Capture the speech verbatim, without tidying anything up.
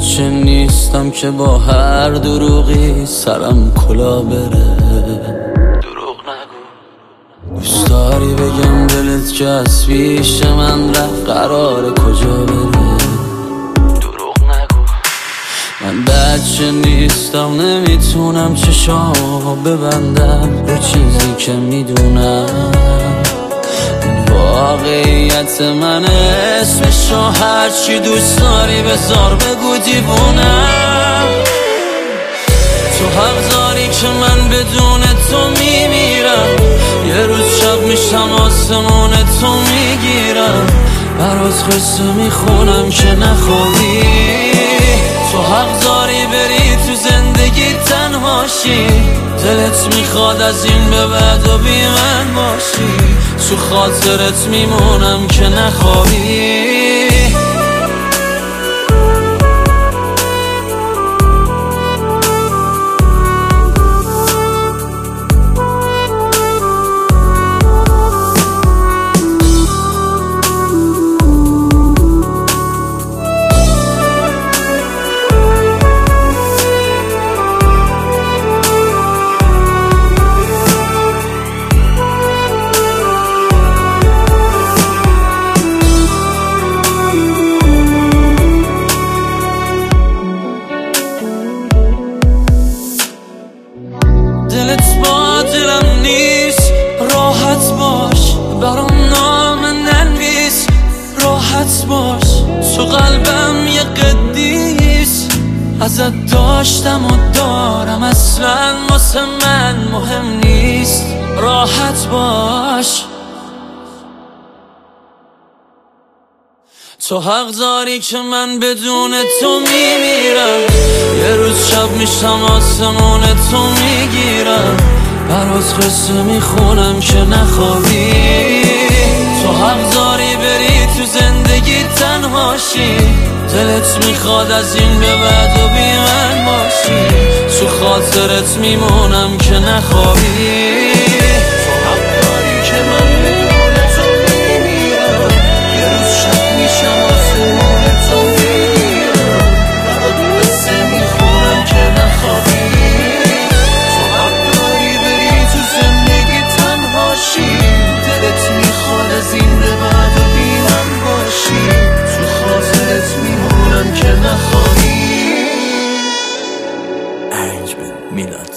بچه نیستم که با هر دروغی سرم کلا بره. دروغ نگو. دوست داری بگم دلت که از پیش من رفت قراره کجا بره. دروغ نگو. من بچه نیستم نمیتونم چشامو ببندم رو چیزی که میدونم. واقعیت من اسمشو هرچی دوست داری بذار بگو دیوونم. تو حق داری که من بدون تو میمیرم. یه روز شب میشم آسمون تو میگیرم. برات قصه میخونم که نخوابی. تو حق داری بری تو زندگی تنهاشی. دلت میخواد از این به بعد و بی من باشی. تو خاطرت میمونم که نخوابی. دلت با دلم نیست راحت باش. برام نام ننویس راحت باش. تو قلبم یه قدیس ازت داشتم و دارم. اصلا واسه من مهم نیست راحت باش. تو حق داری که من بدون تو میمیرم. یه روز شب میشم آسمون تو میگیرم. برات قصه میخونم که نخوابی. تو حق داری بری تو زندگی تنهاشی. دلت میخواد از این به بعد و بی من باشی. تو خاطرت میمونم که نخوابی. میلاد